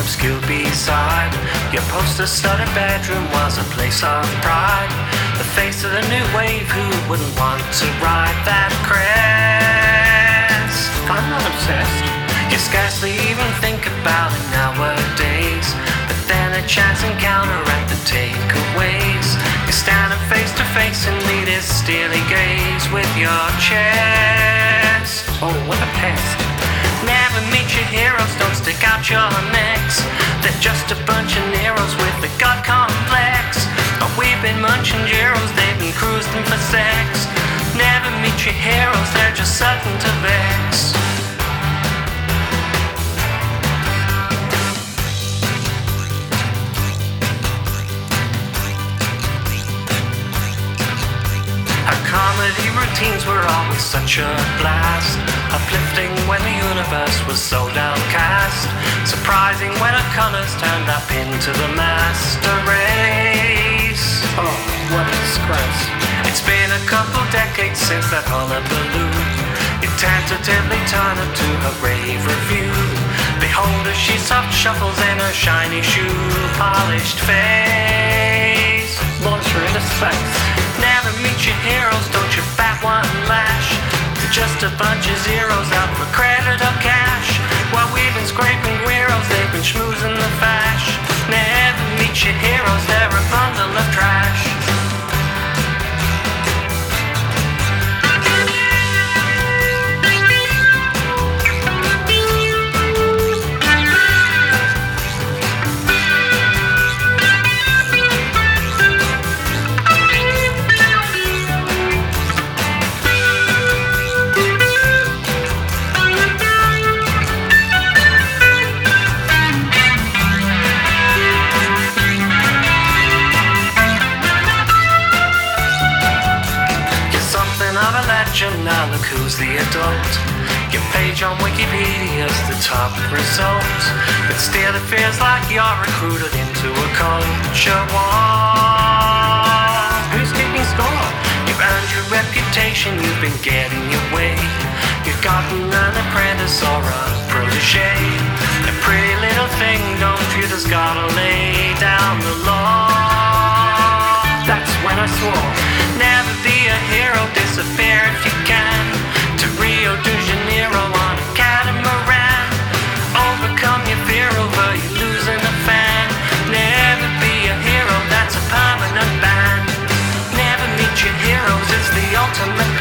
obscure B-side. Your poster-studded bedroom was a place of pride. The face of the new wave, who wouldn't want to ride that crest? I'm not obsessed. You scarcely even think about it nowadays. But then a chance encounter at the takeaways. You're standing face to face and meet his steely gaze with your chest. Oh, what a pest. Never meet your heroes, don't stick out your necks. They're just a bunch of Neros with a god complex. Oh, we've been munching gyros, they've been cruising for sex. Never meet your heroes, they're just certain to vex. Our comedy routines were always such a blast. Uplifting when the universe was so downcast. Surprising when our colors turned up into the master race. Oh, what a disgrace. It's been a couple decades since that hullabaloo. You tentatively turn up to her rave review. Behold her, she soft shuffles in her shiny shoe, polished face. Launch her into space. Never meet your heroes, don't you bat one lash. They're just a bunch of zeros out for credit or cash. While we've been scraping guiros, they've been schmoozing the fash. Never meet your heroes, they're a bundle of trash. Now look who's the adult. Your page on Wikipedia's the top result. But still it feels like you're recruited into a culture war. Who's keeping score? You've earned your reputation, you've been getting your way. You've gotten an apprentice or a protege. A pretty little thing, don't you just gotta lay down the law. That's when I swore. Never be a hero, disappear if you can. To Rio de Janeiro on a catamaran. Overcome your fear over you losing a fan. Never be a hero, that's a permanent ban. Never meet your heroes, it's the ultimate